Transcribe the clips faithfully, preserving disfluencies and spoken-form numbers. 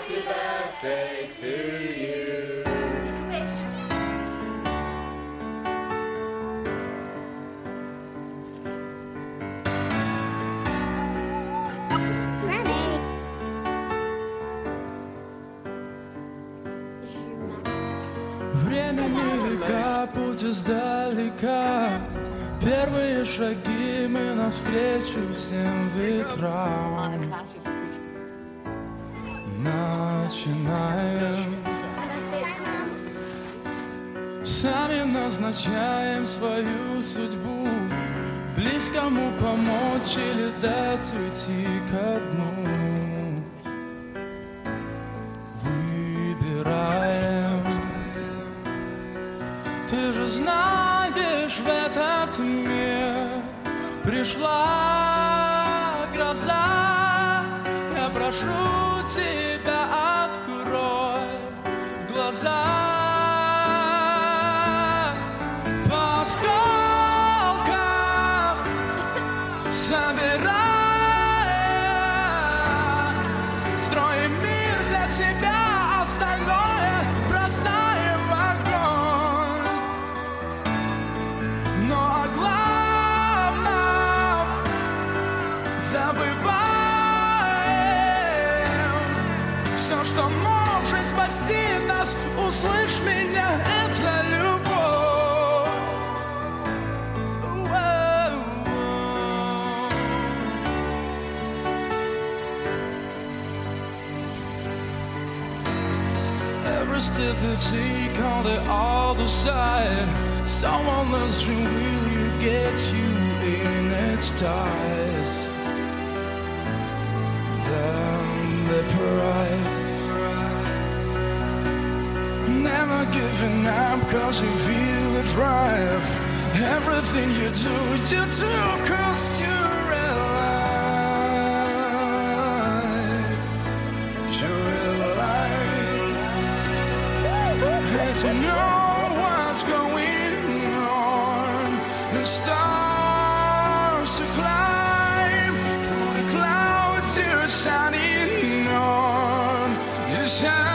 Happy birthday to you. Wish. Времени река, путь издалека. Первые шаги мы навстречу всем ветрам. Начинаем. Сами назначаем свою судьбу. Близкому помочь или дать уйти ко дну. Выбираем. Ты же знаешь, в этот мир пришла гроза. Я прошу тебя, открой глаза. По осколкам собирая, строим мир для себя, остальное бросаем в огонь. Но о главном забываем. Все, что может спасти нас, услышь меня, это любовь. Every step you take on the other side, someone else's dream will you get you in its ties. Then the price. Never giving up cause you feel the drive. Everything you do, you do cause you realize. You realize. And to know what's going on. The stars to climb. Through the clouds you're shining on. You shine.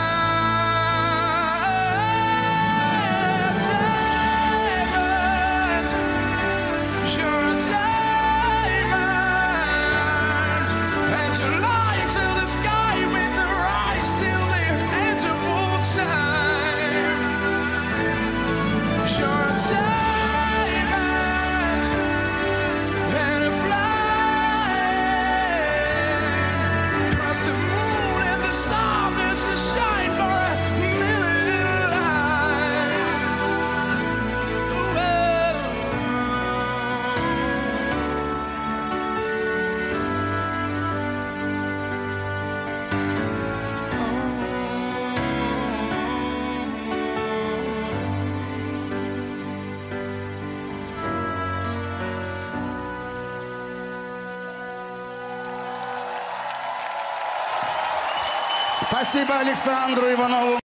Спасибо Александру Иванову.